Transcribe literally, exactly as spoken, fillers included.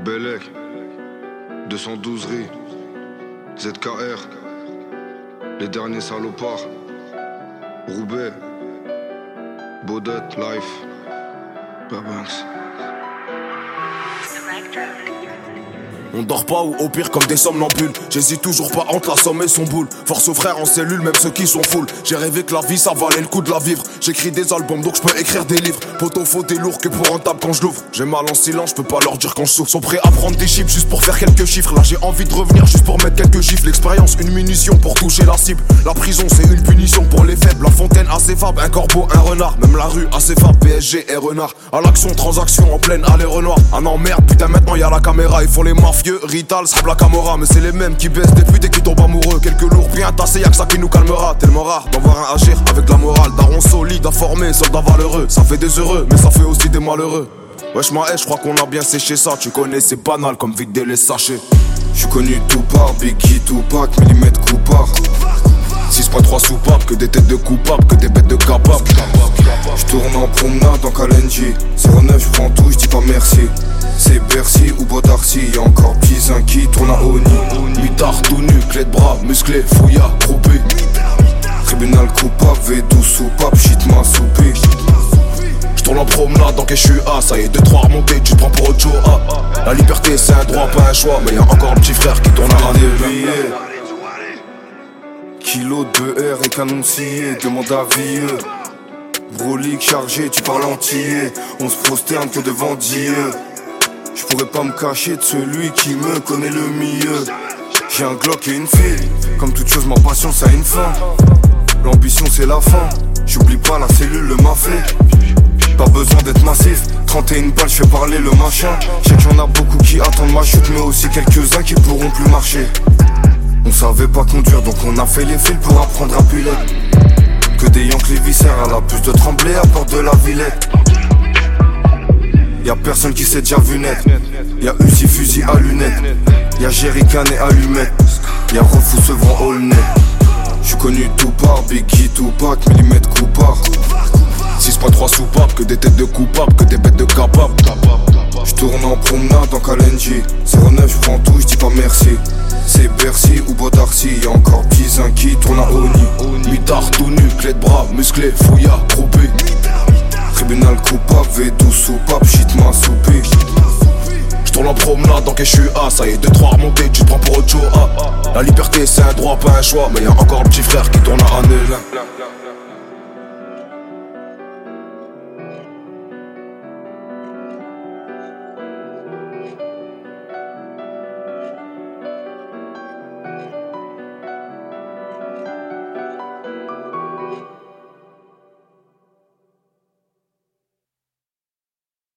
Bellec, deux cent douze riz, Z K R, les derniers salopards, Roubaix, Baudet, Life, Babanks. On dort pas ou au pire comme des somnambules. J'hésite toujours pas entre la somme et son boule. Force aux frères en cellule, même ceux qui sont full. J'ai rêvé que la vie ça valait le coup de la vivre. J'écris des albums donc je peux écrire des livres. Poto faut des lourds que pour un table quand je l'ouvre. J'ai mal en silence, je peux pas leur dire quand je souffre. Sont prêts à prendre des chips juste pour faire quelques chiffres. Là j'ai envie de revenir juste pour mettre quelques chiffres. L'expérience, une munition pour toucher la cible. La prison c'est une punition pour les faibles. La fontaine assez fable, un corbeau, un renard. Même la rue assez fable, P S G et renard. À l'action, transaction en pleine allée Renoir. Ah non merde, putain maintenant y'a la caméra. Ils font les mafieux, Rital, la Camorra, mais c'est les mêmes qui baissent des putes et qui tombent amoureux. Quelques lourds bien tassés, y'a que ça qui nous calmera. Tellement rare d'en voir un agir avec la morale. Daron solide, informé, soldat valeureux. Ça fait des heureux, mais ça fait aussi des malheureux. Wesh ma haie, je crois qu'on a bien séché ça. Tu connais, c'est banal comme vider les sachets. J'suis connu tout par, Biggie, Tupac, millimètre coupard. six point trois soupapes, que des têtes de coupables, que des bêtes de capables. J'tourne en promenade en Kalenji. zéro neuf, j'prends tout, j'dis pas merci. C'est Bercy ou Bodarcy, y'a encore Pizin qui tourne à Oni. Mitard tout nu, clé de bras, musclé, fouilla, groupé. Tribunal coupable, V douze soupape, shit m'a soupé. J'tourne en promenade dans je suis A, ça y est, deux trois remontées, tu te prends pour autre chose. Ah. La liberté c'est un droit, pas un choix, mais y'a encore un petit frère qui tourne à des billets. Kilo de B R et canon scié, demande à vieux. Brolique chargé, tu parles entier. On se prosterne que devant Dieu. Je pourrais pas me cacher de celui qui me connaît le mieux. J'ai un Glock et une fille. Comme toute chose, ma patience a une fin. L'ambition c'est la fin. J'oublie pas la cellule, le mafé. Pas besoin d'être massif. trente et une balles, je fais parler le machin. Je sais qu'il y en a beaucoup qui attendent ma chute, mais aussi quelques-uns qui pourront plus marcher. On savait pas conduire, donc on a fait les fils pour apprendre à piloter. Que des Yanks les viscères à la puce de Tremblay à porte de la Villette. Y'a personne qui s'est déjà vu naître. Y'a Uzi fusil à lunettes. Y'a Jerrycan et allumettes. Y'a Refou Sevran Aulnay. J'suis connu tout par, Biggie, Tupac, millimètre coupard. six point trois soupapes, que des têtes de coupables, que des bêtes de capables. J'tourne en promenade en Kalenji. zéro neuf, j'prends tout, j'dis pas merci. C'est Bercy ou Bodarcy, y'a encore Pizin qui tourne à Oni. Mitard tout nu, clé de bras, musclé, fouilla, groupé. Tribunal coupable, V douze soupape, shit m'a soupé. J'tourne en promenade dans je suis A, ça y est, deux trois remontées, tu te prends pour autre chose. Ah. La liberté c'est un droit, pas un choix, mais y'a encore un petit frère qui tourne à Annelin.